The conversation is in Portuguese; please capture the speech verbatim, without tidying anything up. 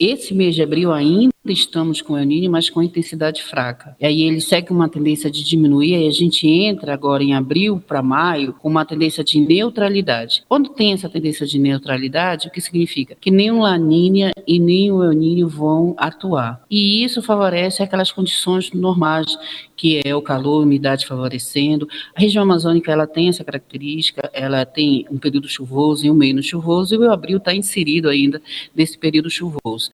Esse mês de abril ainda estamos com o El Niño, mas com intensidade fraca. E aí ele segue uma tendência de diminuir, aí a gente entra agora em abril para maio com uma tendência de neutralidade. Quando tem essa tendência de neutralidade, o que significa? Que nem o La Niña e nem o El Niño vão atuar. E isso favorece aquelas condições normais, que é o calor, a umidade favorecendo. A região amazônica ela tem essa característica, ela tem um período chuvoso e um menos chuvoso, e o abril está inserido ainda nesse período chuvoso.